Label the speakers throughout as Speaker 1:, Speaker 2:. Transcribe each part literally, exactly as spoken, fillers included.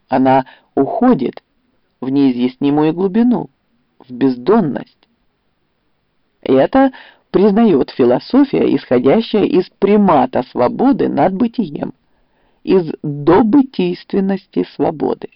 Speaker 1: Она уходит в неизъяснимую глубину, в бездонность. И это признает философия, исходящая из примата свободы над бытием, из добытийственности свободы.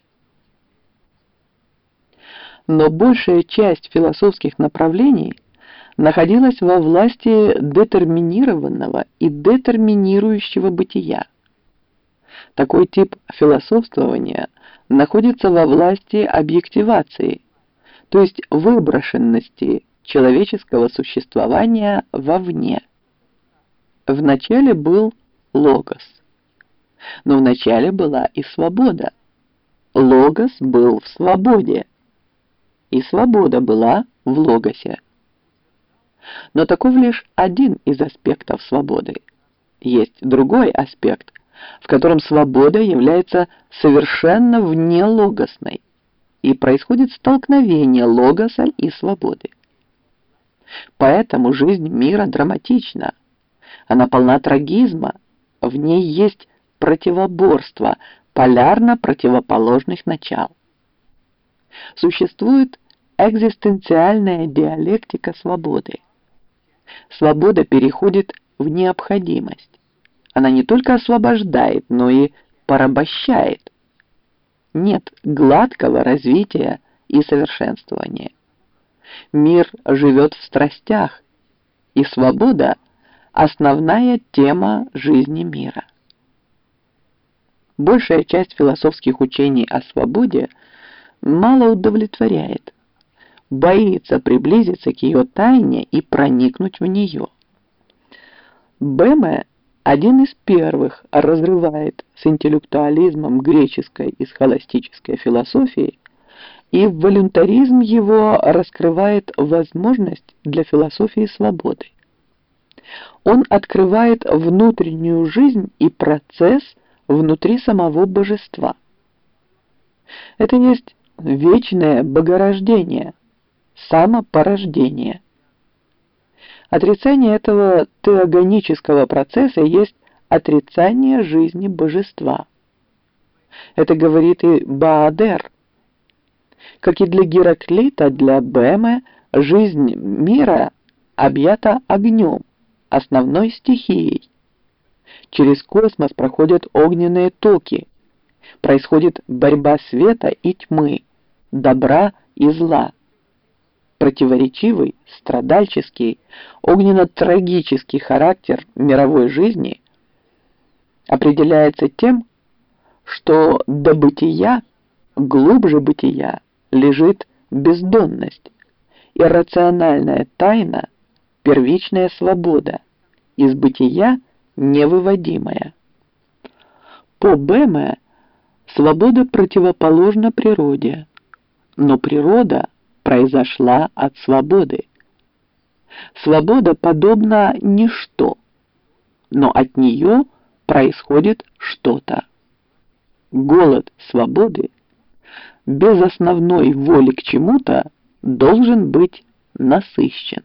Speaker 1: Но большая часть философских направлений находилась во власти детерминированного и детерминирующего бытия. Такой тип философствования находится во власти объективации, то есть выброшенности человеческого существования вовне. Вначале был логос, но вначале была и свобода. Логос был в свободе, и свобода была в логосе. Но таков лишь один из аспектов свободы. Есть другой аспект, в котором свобода является совершенно внелогосной, и происходит столкновение логоса и свободы. Поэтому жизнь мира драматична, она полна трагизма, в ней есть противоборство полярно противоположных начал. Существует экзистенциальная диалектика свободы. Свобода переходит в необходимость. Она не только освобождает, но и порабощает. Нет гладкого развития и совершенствования. Мир живет в страстях, и свобода – основная тема жизни мира. Большая часть философских учений о свободе мало удовлетворяет, боится приблизиться к ее тайне и проникнуть в нее. Бэме один из первых разрывает с интеллектуализмом греческой и схоластической философии, и волюнтаризм его раскрывает возможность для философии свободы. Он открывает внутреннюю жизнь и процесс внутри самого божества. Это есть вечное богорождение, самопорождение. Отрицание этого теогонического процесса есть отрицание жизни божества. Это говорит и Баадер. Как и для Гераклита, для Бэме жизнь мира объята огнем, основной стихией. Через космос проходят огненные токи, происходит борьба света и тьмы, добра и зла. Противоречивый, страдальческий, огненно-трагический характер мировой жизни определяется тем, что до бытия, глубже бытия, лежит бездонность, иррациональная тайна, первичная свобода, из бытия невыводимая. По Бэме свобода противоположна природе, но природа произошла от свободы. Свобода подобна ничто, но от нее происходит что-то. Голод свободы без основной воли к чему-то должен быть насыщен.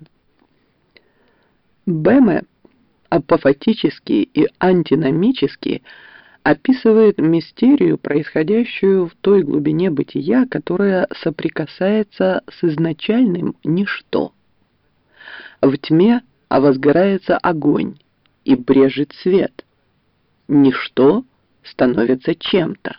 Speaker 1: Бэме апофатически и антиномически описывает мистерию, происходящую в той глубине бытия, которая соприкасается с изначальным ничто. В тьме возгорается огонь и брежет свет. Ничто становится чем-то.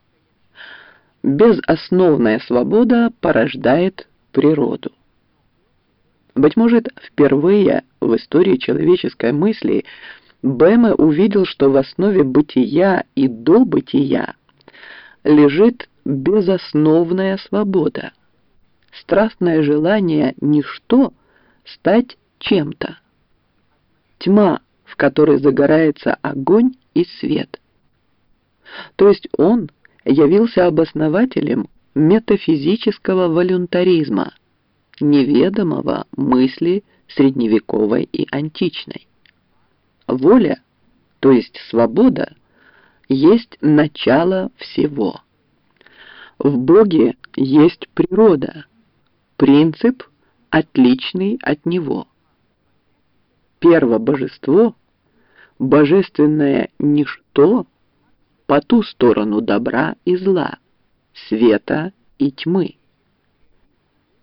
Speaker 1: Безосновная свобода порождает природу. Быть может, впервые в истории человеческой мысли Бэме увидел, что в основе бытия и добытия лежит безосновная свобода, страстное желание ничто стать чем-то, тьма, в которой загорается огонь и свет. То есть он явился обоснователем метафизического волюнтаризма, неведомого мысли средневековой и античной. Воля, то есть свобода, есть начало всего. В Боге есть природа, принцип, отличный от него. Первобожество, божественное ничто по ту сторону добра и зла. света и тьмы.